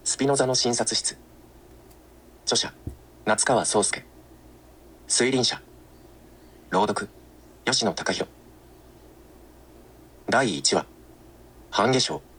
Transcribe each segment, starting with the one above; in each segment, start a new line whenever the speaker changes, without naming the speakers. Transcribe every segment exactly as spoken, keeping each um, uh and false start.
スピノザの診察室。著者夏川宗介。推臨者朗読吉野貴弘。だいいちわ半夏生。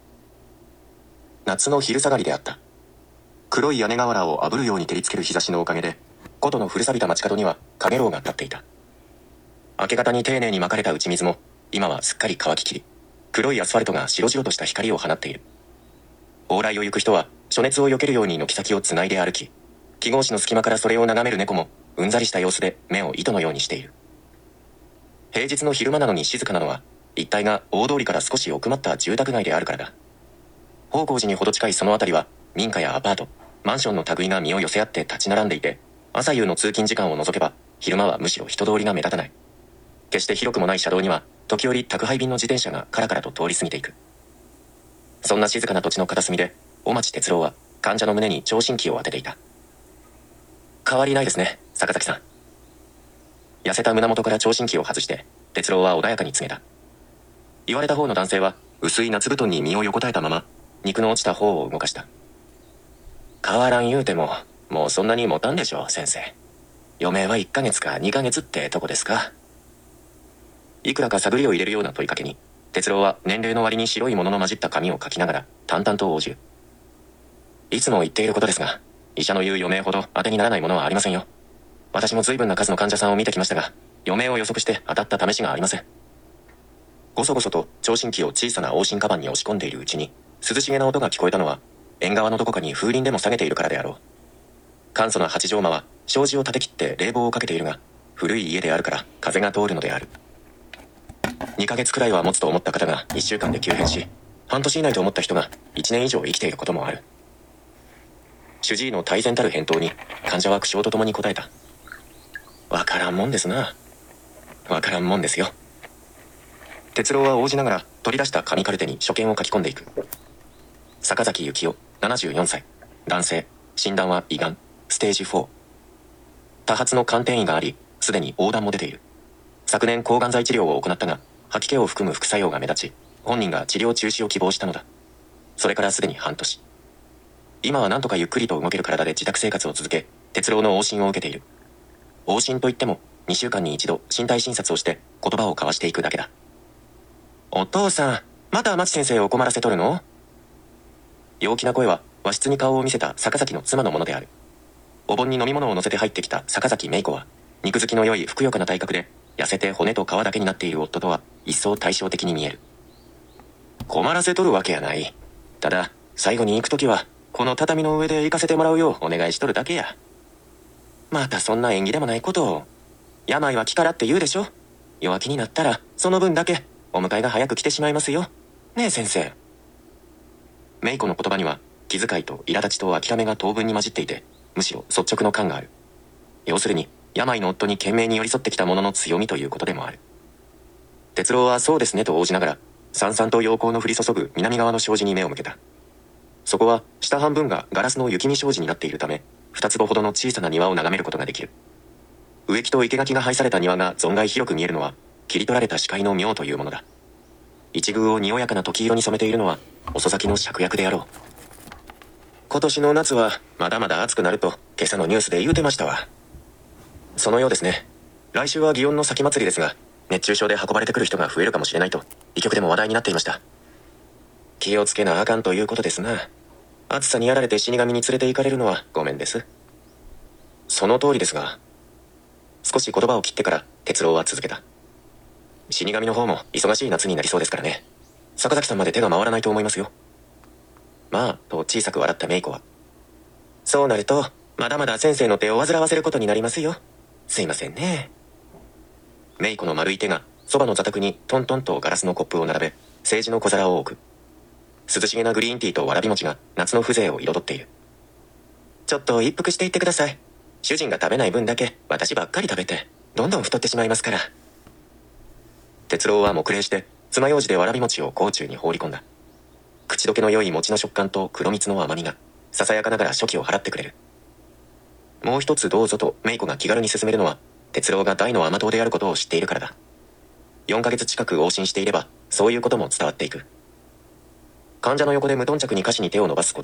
夏の昼下がりであった。黒い屋根瓦を炙るように照りつける日差しのおかげで、古都の古錆びた街角には陽炎が立っていた。明け方に丁寧にまかれた打ち水も今はすっかり乾ききり、黒いアスファルトが白々とした光を放っている。往来を行く人は暑熱を避けるように軒先をつないで歩き、記号紙の隙間からそれを眺める猫もうんざりした様子で目を糸のようにしている。平日の昼間なのに静かなのは、一帯が大通りから少し奥まった住宅街であるからだ。宝光寺にほど近いその辺りは民家やアパート、マンションの類が身を寄せ合って立ち並んでいて、朝夕の通勤時間を除けば昼間はむしろ人通りが目立たない。決して広くもない車道には時折宅配便の自転車がカラカラと通り過ぎていく。そんな静かな土地の片隅で小町哲郎は患者の胸に聴診器を当てていた。変わりないですね、坂崎さん。痩せた胸元から聴診器を外して哲郎は穏やかに告げた。言われた方の男性は薄い夏布団に身を横たえたまま肉の落ちた方を動かした。変わらん言うてももうそんなに持たんでしょう、先生。余命はいっかげつかにかげつってとこですか。いくらか探りを入れるような問いかけに哲郎は年齢の割に白いものの混じった紙を書きながら淡々と応じる。いつも言っていることですが、医者の言う余命ほど当てにならないものはありませんよ。私も随分な数の患者さんを見てきましたが、余命を予測して当たった試しがありません。ごそごそと聴診器を小さな往診カバンに押し込んでいるうちに涼しげな音が聞こえたのは、縁側のどこかに風鈴でも下げているからであろう。簡素な八畳間は障子を立て切って冷房をかけているが、古い家であるから風が通るのである。にかげつくらいは持つと思った方がいっしゅうかんで急変し、半年以内と思った人がいちねん以上生きていることもある。主治医の大然たる返答に患者は苦笑とともに答えた。わからんもんですな。わからんもんですよ。哲郎は応じながら取り出した紙カルテに所見を書き込んでいく。坂崎幸夫、ななじゅうよんさい、男性、診断は胃がん、ステージフォー。多発の肝転移があり、すでに黄疸も出ている。昨年抗がん剤治療を行ったが、吐き気を含む副作用が目立ち、本人が治療中止を希望したのだ。それからすでに半年。今はなんとかゆっくりと動ける体で自宅生活を続け、哲郎の往診を受けている。往診といっても、にしゅうかんに一度身体診察をして言葉を交わしていくだけだ。お父さん、また町先生を困らせとるの？陽気な声は和室に顔を見せた坂崎の妻のものである。お盆に飲み物を乗せて入ってきた坂崎芽衣子は、肉付きの良いふくよかな体格で、痩せて骨と皮だけになっている夫とは一層対照的に見える。困らせとるわけやない。ただ、最後に行くときは、この畳の上で行かせてもらうようお願いしとるだけや。またそんな縁起でもないことを。病は気からって言うでしょ。弱気になったら、その分だけ、お迎えが早く来てしまいますよ。ねえ先生。芽衣子の言葉には、気遣いと苛立ちと諦めが当分に混じっていて、むしろ率直の感がある。要するに、病の夫に懸命に寄り添ってきた者の強みということでもある。哲郎はそうですねと応じながら、さんさんと陽光の降り注ぐ南側の障子に目を向けた。そこは下半分がガラスの雪見障子になっているため、二坪ほどの小さな庭を眺めることができる。植木と生垣が配された庭が存外広く見えるのは、切り取られた視界の妙というものだ。一宮をにおやかな時色に染めているのは、遅咲きの芍薬であろう。今年の夏はまだまだ暑くなると今朝のニュースで言うてましたわ。そのようですね。来週は祇園の先祭りですが、熱中症で運ばれてくる人が増えるかもしれないと、医局でも話題になっていました。気をつけなあかんということですな。暑さにやられて死神に連れて行かれるのはごめんです。その通りですが。少し言葉を切ってから哲郎は続けた。死神の方も忙しい夏になりそうですからね。坂崎さんまで手が回らないと思いますよ。まあ、と小さく笑った芽衣子は。そうなると、まだまだ先生の手を煩わせることになりますよ。すいませんね。芽衣子の丸い手がそばの座卓にトントンとガラスのコップを並べ、青磁の小皿を置く。涼しげなグリーンティーとわらび餅が夏の風情を彩っている。ちょっと一服していってください。主人が食べない分だけ私ばっかり食べて、どんどん太ってしまいますから。哲郎は黙礼して、爪楊枝でわらび餅を甲冑に放り込んだ。口どけの良い餅の食感と黒蜜の甘みが、ささやかながら初期を払ってくれる。もう一つどうぞと芽衣子が気軽に勧めるのは、哲郎が大の甘党であることを知っているからだ。よんかげつ近く往診していれば、そういうことも伝わっていく。患者の横で無頓着に菓子に手を伸ばすことが、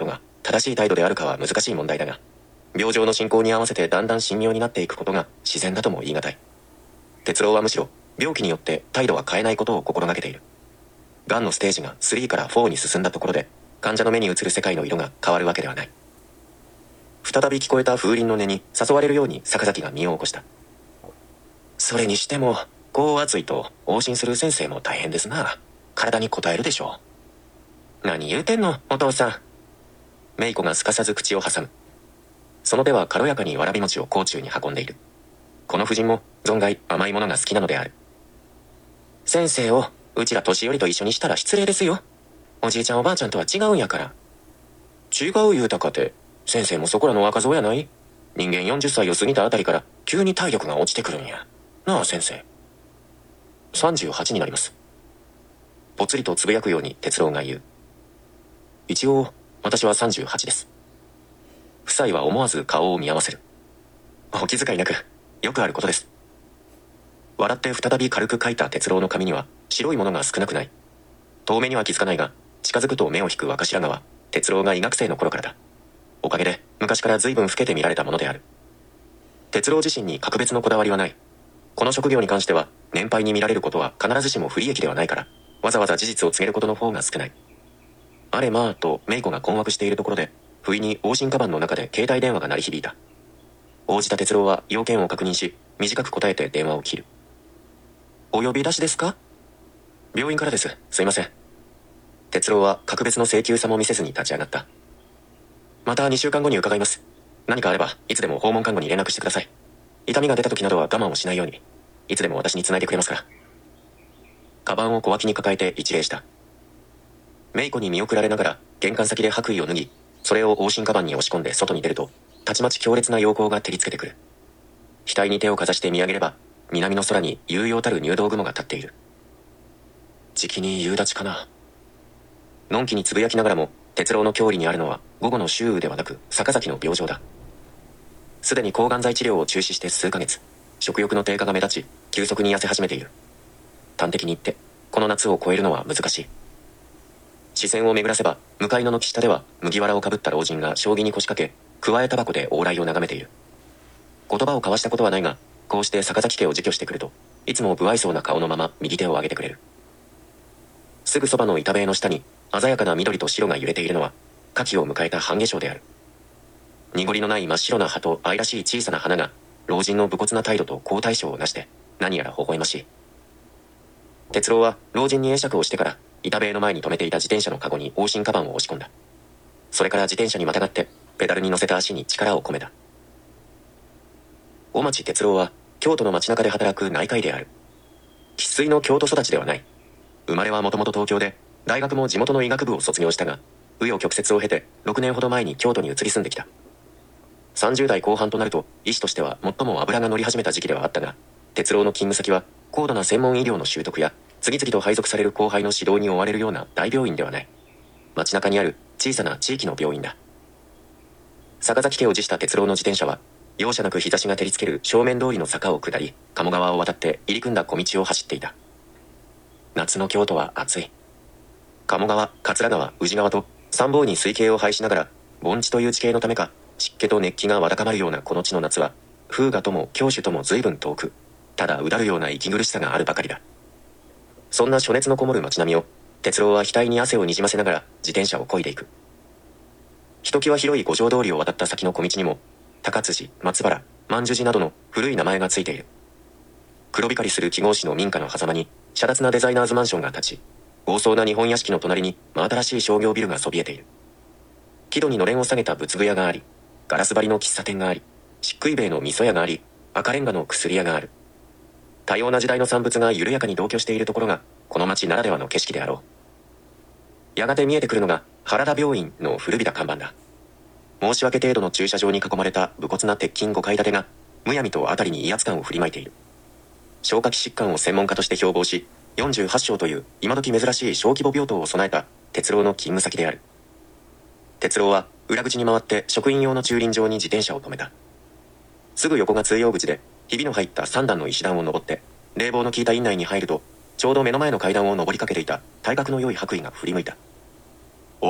正しい態度であるかは難しい問題だが、病状の進行に合わせてだんだん神妙になっていくことが自然だとも言い難い。哲郎はむしろ病気によって態度は変えないことを心がけている。がんのステージがスリーからフォーに進んだところで、患者の目に映る世界の色が変わるわけではない。再び聞こえた風鈴の音に誘われるように坂崎が身を起こした。それにしても、高圧いと往診する先生も大変ですな。体に応えるでしょう。何言うてんの、お父さん。芽衣子がすかさず口を挟む。その手は軽やかにわらび餅を甲冑に運んでいる。この婦人も存外甘いものが好きなのである。先生をうちら年寄りと一緒にしたら失礼ですよ。おじいちゃんおばあちゃんとは違うんやから。違う言うたかて、先生もそこらの若造やない？人間よんじゅっさいを過ぎたあたりから急に体力が落ちてくるんや。なあ先生。さんじゅうはちになります。ぽつりとつぶやくように哲郎が言う。一応、私はさんじゅうはちです。夫妻は思わず顔を見合わせる。お気遣いなく、よくあることです。笑って再び軽く描いた哲郎の髪には白いものが少なくない。遠目には気づかないが、近づくと目を引く若白髪は、哲郎が医学生の頃からだ。おかげで、昔から随分老けて見られたものである。哲郎自身に格別のこだわりはない。この職業に関しては、年配に見られることは必ずしも不利益ではないから、わざわざ事実を告げることの方が少ない。あれまあと、芽衣子が困惑しているところで、不意に往診カバンの中で携帯電話が鳴り響いた。応じた哲郎は要件を確認し、短く答えて電話を切る。お呼び出しですか？病院からです。すいません。哲郎は格別の請求さも見せずに立ち上がった。またにしゅうかんごに伺います。何かあれば、いつでも訪問看護に連絡してください。痛みが出た時などは我慢をしないように、いつでも私に繋いでくれますから。カバンを小脇に抱えて一礼した。芽衣子に見送られながら、玄関先で白衣を脱ぎ、それを往診カバンに押し込んで外に出ると、たちまち強烈な陽光が照りつけてくる。額に手をかざして見上げれば、南の空に悠々たる入道雲が立っている。じきに夕立かな。のんきにつぶやきながらも、哲郎の郷里にあるのは午後の秋雨ではなく坂崎の病状だ。すでに抗がん剤治療を中止して数ヶ月、食欲の低下が目立ち、急速に痩せ始めている。端的に言って、この夏を越えるのは難しい。視線を巡らせば、向かい野の岸下では麦わらをかぶった老人が将棋に腰掛け、加えタバコで往来を眺めている。言葉を交わしたことはないが、こうして坂崎家を自居してくると、いつも不愛想な顔のまま右手を上げてくれる。すぐそばの板塀の下に、鮮やかな緑と白が揺れているのは、夏季を迎えた半夏生である。濁りのない真っ白な葉と愛らしい小さな花が、老人の武骨な態度と好対照をなして、何やら微笑ましい。哲郎は老人に会釈をしてから、板塀の前に止めていた自転車のカゴに往診カバンを押し込んだ。それから自転車にまたがって、ペダルに乗せた足に力を込めた。小町哲郎は、京都の街中で働く内科医である。生粋の京都育ちではない。生まれはもともと東京で、大学も地元の医学部を卒業したが、紆余曲折を経て、ろくねんほど前に京都に移り住んできた。さんじゅう代後半となると、医師としては最も脂が乗り始めた時期ではあったが、哲郎の勤務先は、高度な専門医療の習得や、次々と配属される後輩の指導に追われるような大病院ではない。街中にある小さな地域の病院だ。坂崎家を辞した哲郎の自転車は、容赦なく日差しが照りつける正面通りの坂を下り、鴨川を渡って入り組んだ小道を走っていた。夏の京都は暑い。鴨川、桂川、宇治川と三方に水系を配しながら、盆地という地形のためか、湿気と熱気がわだかまるようなこの地の夏は、風雅とも郷愁とも随分遠く、ただうだるような息苦しさがあるばかりだ。そんな暑熱のこもる街並みを、哲郎は額に汗をにじませながら自転車を漕いでいく。ひときわ広い五条通りを渡った先の小道にも、高辻、松原、万寿寺などの古い名前がついている。黒光りする記号紙の民家の狭間に、遮奪なデザイナーズマンションが立ち、豪壮な日本屋敷の隣に真新しい商業ビルがそびえている。木戸にのれんを下げた仏具屋があり、ガラス張りの喫茶店があり、漆喰塀の味噌屋があり、赤レンガの薬屋がある。多様な時代の産物が緩やかに同居しているところが、この町ならではの景色であろう。やがて見えてくるのが、原田病院の古びた看板だ。申し訳程度の駐車場に囲まれた武骨な鉄筋ごかい建てが、むやみとあたりに威圧感を振りまいている。消化器疾患を専門家として標榜し、よんじゅうはち床という今時珍しい小規模病棟を備えた哲郎の勤務先である。哲郎は裏口に回って職員用の駐輪場に自転車を止めた。すぐ横が通用口で、ひびの入ったさん段の石段を登って、冷房の効いた院内に入ると、ちょうど目の前の階段を登りかけていた体格の良い白衣が振り向いた。お、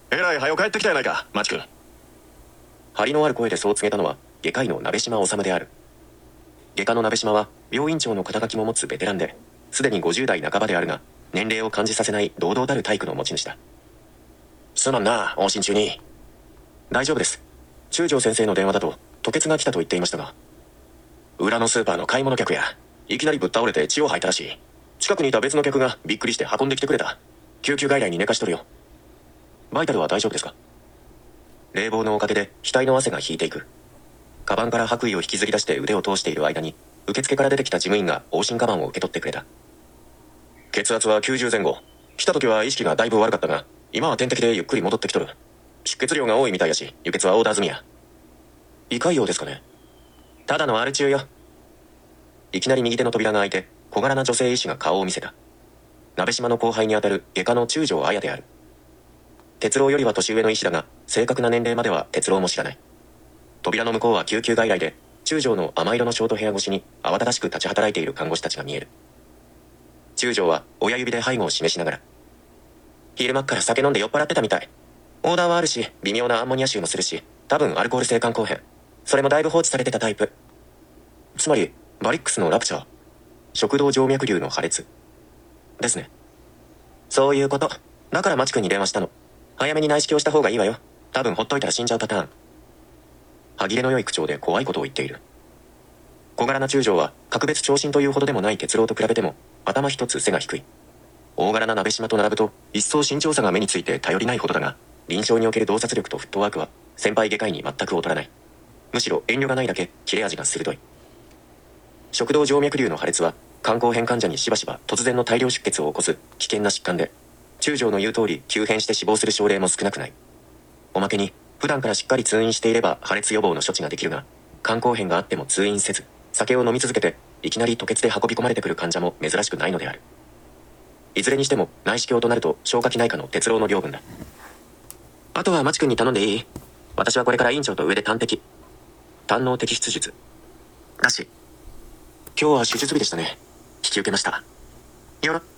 えらい早く帰ってきたやないか、マチ君。張りのある声でそう告げたのは、外科医の鍋島治である。外科の鍋島は、病院長の肩書きも持つベテランで、すでにごじゅう代半ばであるが、年齢を感じさせない堂々たる体育の持ち主だ。すまんな、往診中に。大丈夫です。中条先生の電話だと、吐血が来たと言っていましたが。裏のスーパーの買い物客や、いきなりぶっ倒れて血を吐いたらしい。近くにいた別の客がびっくりして運んできてくれた。救急外来に寝かしとるよ。バイタルは大丈夫ですか？冷房のおかげで額の汗が引いていく。カバンから白衣を引きずり出して腕を通している間に、受付から出てきた事務員が往診カバンを受け取ってくれた。血圧はきゅうじゅう前後。来た時は意識がだいぶ悪かったが、今は点滴でゆっくり戻ってきとる。出血量が多いみたいやし、輸血はオーダー済みや。胃潰瘍ですかね？ただのアル中よ。いきなり右手の扉が開いて、小柄な女性医師が顔を見せた。鍋島の後輩にあたる外科の中条綾である。哲郎よりは年上の医師だが、正確な年齢までは哲郎も知らない。扉の向こうは救急外来で、中条の甘色のショートヘア越しに慌ただしく立ち働いている看護師たちが見える。中条は親指で背後を示しながら、昼間っから酒飲んで酔っ払ってたみたい。オーダーはあるし、微妙なアンモニア臭もするし、多分アルコール性肝硬変。それもだいぶ放置されてたタイプ。つまり、バリックスのラプチャー。食道静脈瘤の破裂。ですね。そういうこと。だからマチ君に電話したの。早めに内視鏡した方がいいわよ。多分ほっといたら死んじゃうパターン。歯切れの良い口調で怖いことを言っている。小柄な中条は、格別長身というほどでもない哲郎と比べても、頭一つ背が低い。大柄な鍋島と並ぶと、一層身長差が目について頼りないほどだが、臨床における洞察力とフットワークは、先輩外科医に全く劣らない。むしろ遠慮がないだけ、切れ味が鋭い。食道静脈瘤の破裂は、肝硬変患者にしばしば突然の大量出血を起こす危険な疾患で、中条の言う通り急変して死亡する症例も少なくない。おまけに、普段からしっかり通院していれば破裂予防の処置ができるが、肝硬変があっても通院せず、酒を飲み続けて、いきなり吐血で運び込まれてくる患者も珍しくないのである。いずれにしても内視鏡となると消化器内科の哲郎の領分だ。あとはマチ君に頼んでいい？私はこれから院長と上で胆摘。胆の摘出術。だし、今日は手術日でしたね。引き受けました。よろ。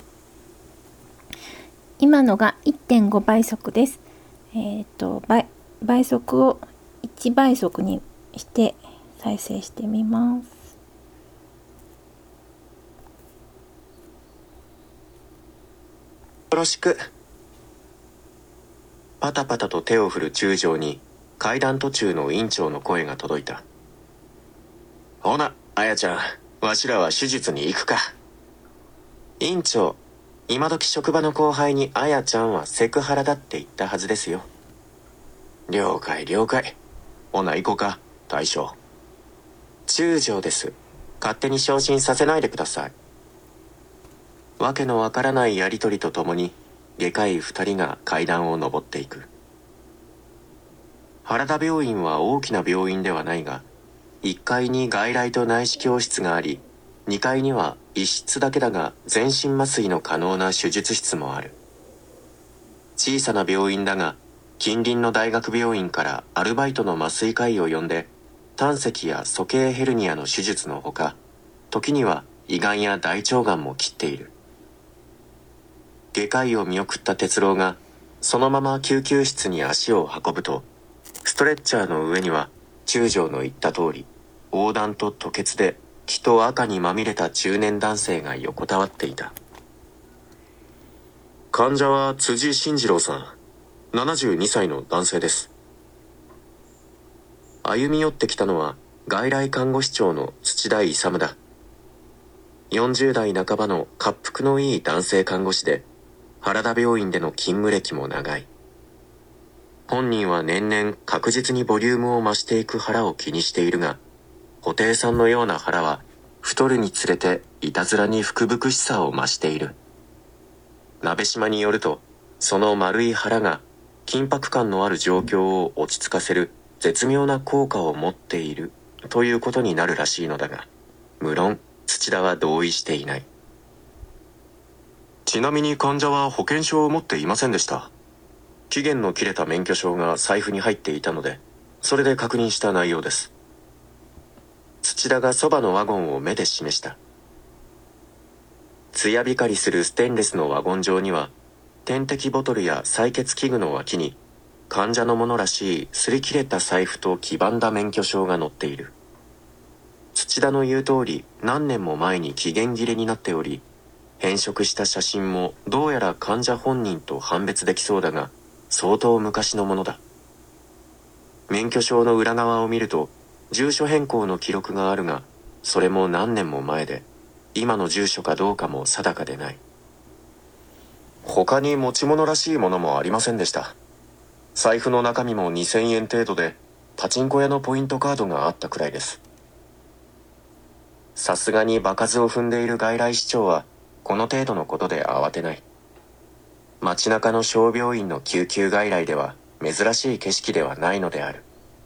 今のが いってんご 倍速です。えっと、倍、倍速をいち倍速にして再生してみます。
よろしく。パタパタと手を振る中条に階段途中の院長の声が届いた。ほな、あやちゃん、わしらは手術に行くか。院長、今時職場の後輩にあやちゃんはセクハラだって言ったはずですよ。了解了解。ほな行こうか、大将。中条です。勝手に昇進させないでください。わけのわからないやりとりとともに、外科医二人が階段を登っていく。原田病院は大きな病院ではないが、いっかいに外来と内視鏡室があり、にかいには一室だけだが全身麻酔の可能な手術室もある。小さな病院だが、近隣の大学病院からアルバイトの麻酔科医を呼んで、胆石や鼠径ヘルニアの手術のほか、時には胃がんや大腸がんも切っている。外科医を見送った哲郎が、そのまま救急室に足を運ぶと、ストレッチャーの上には、中条の言った通り、横断と吐血で血と赤にまみれた中年男性が横たわっていた。患者は辻慎次郎さん、ななじゅうにさいの男性です。歩み寄ってきたのは、外来看護師長の土田勇だ。よんじゅう代半ばの恰幅のいい男性看護師で、原田病院での勤務歴も長い。本人は年々確実にボリュームを増していく腹を気にしているが、布袋さんのような腹は太るにつれていたずらに福々しさを増している。鍋島によると、その丸い腹が緊迫感のある状況を落ち着かせる絶妙な効果を持っているということになるらしいのだが、無論土田は同意していない。ちなみに患者は保険証を持っていませんでした。期限の切れた免許証が財布に入っていたので、それで確認した内容です。土田がそばのワゴンを目で示した。艶光りするステンレスのワゴン上には、点滴ボトルや採血器具の脇に、 患者のものらしい擦り切れた財布と黄ばんだ免許証が載っている。土田の言う通り何年も前に期限切れになっており、変色した写真もどうやら患者本人と判別できそうだが、相当昔のものだ。免許証の裏側を見ると、住所変更の記録があるが、それも何年も前で、今の住所かどうかも定かでない。他に持ち物らしいものもありませんでした。財布の中身もにせんえん程度で、パチンコ屋のポイントカードがあったくらいです。さすがに場数を踏んでいる外来市長は、この程度のことで慌てない。街中の小病院の救急外来では珍しい景色ではないのである。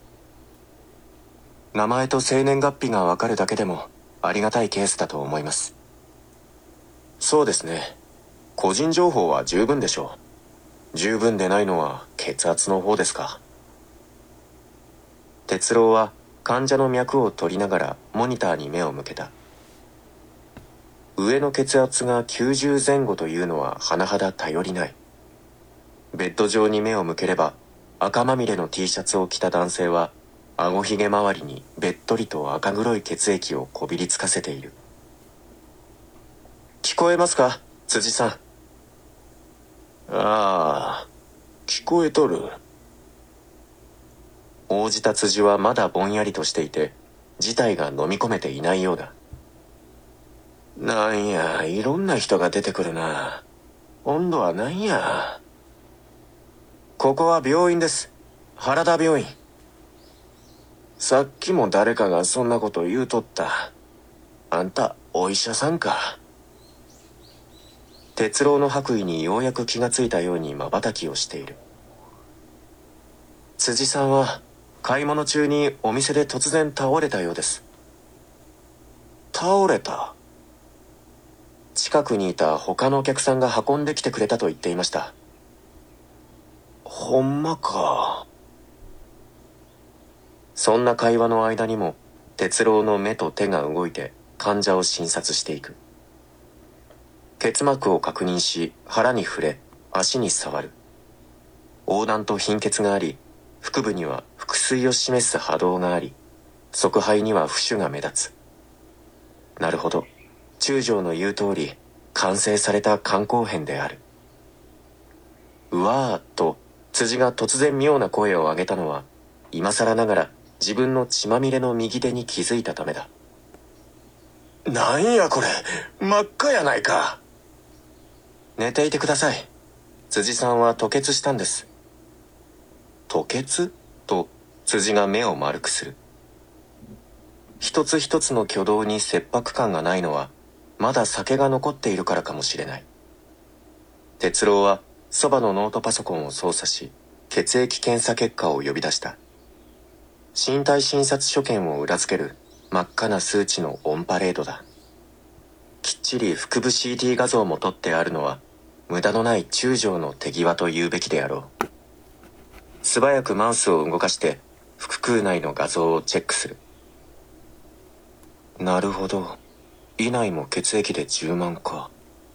名前と生年月日がわかるだけでもありがたいケースだと思います。そうですね。個人情報は十分でしょう。十分でないのは血圧の方ですか。哲郎は患者の脈を取りながらモニターに目を向けた。上の血圧がきゅうじゅうぜん後というのは甚だ頼りない。ベッド上に目を向ければ、赤まみれの T シャツを着た男性は、顎ひげ周りにべっとりと赤黒い血液をこびりつかせている。聞こえますか、辻さん。ああ、聞こえとる。応じた辻はまだぼんやりとしていて、事態が飲み込めていないようだ。なんや、いろんな人が出てくるな。温度はなんや。ここは病院です。原田病院。さっきも誰かがそんなこと言うとった。あんた、お医者さんか。哲郎の白衣にようやく気がついたように瞬きをしている。辻さんは、買い物中にお店で突然倒れたようです。倒れた？近くにいた他のお客さんが運んできてくれたと言っていました。ほんまか。そんな会話の間にも、哲郎の目と手が動いて患者を診察していく。結膜を確認し、腹に触れ、足に触る。横断と貧血があり、腹部には腹水を示す波動があり、側肺には浮腫が目立つ。なるほど。中将の言う通り、完成された肝硬変である。うわーっと、辻が突然妙な声を上げたのは、今更ながら自分の血まみれの右手に気づいたためだ。なんやこれ、真っ赤やないか。寝ていてください。辻さんは吐血したんです。吐血？と、辻が目を丸くする。一つ一つの挙動に切迫感がないのは、まだ酒が残っているからかもしれない。哲郎は、そばのノートパソコンを操作し、血液検査結果を呼び出した。身体診察所見を裏付ける真っ赤な数値のオンパレードだ。きっちり腹部 シーティー 画像も撮ってあるのは、無駄のない中将の手際と言うべきであろう。素早くマウスを動かして、腹腔内の画像をチェックする。なるほど。胃内も血液で充満か。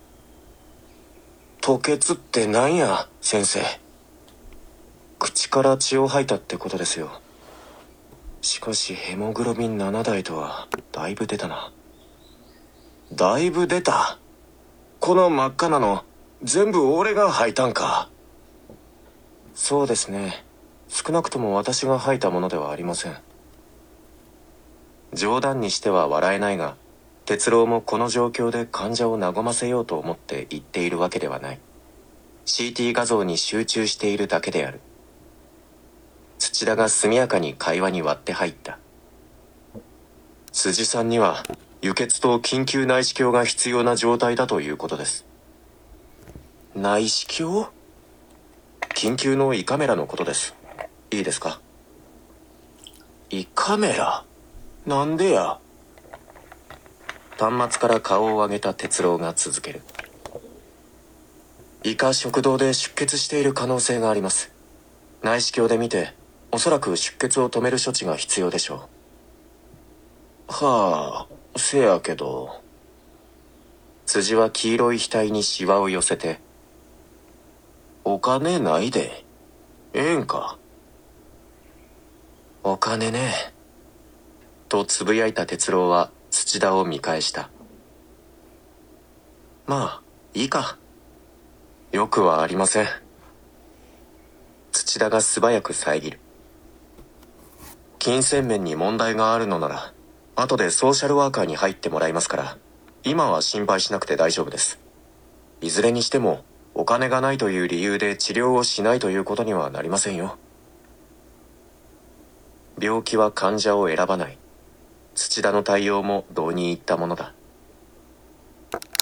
吐血ってなんや、先生。口から血を吐いたってことですよ。しかしヘモグロビンななだいとはだいぶ出たな。だいぶ出た。この真っ赤なの全部俺が吐いたんか。そうですね。少なくとも私が吐いたものではありません。冗談にしては笑えないが、哲郎もこの状況で患者を和ませようと思って言っているわけではない。シーティー 画像に集中しているだけである。土田が速やかに会話に割って入った。辻さんには輸血と緊急内視鏡が必要な状態だということです。内視鏡？緊急の胃カメラのことです。いいですか？胃カメラ？なんでや？端末から顔を上げた哲郎が続ける。胃か食道で出血している可能性があります。内視鏡で見て、おそらく出血を止める処置が必要でしょう。はあ、せやけど。辻は黄色い額にシワを寄せて、お金ないで。 ええんか。お金ね。とつぶやいた哲郎は土田を見返した。まあ、いいか。よくはありません。土田が素早く遮る。金銭面に問題があるのなら、後でソーシャルワーカーに入ってもらいますから、今は心配しなくて大丈夫です。いずれにしても、お金がないという理由で治療をしないということにはなりませんよ。病気は患者を選ばない。土田の対応も同に言ったものだ。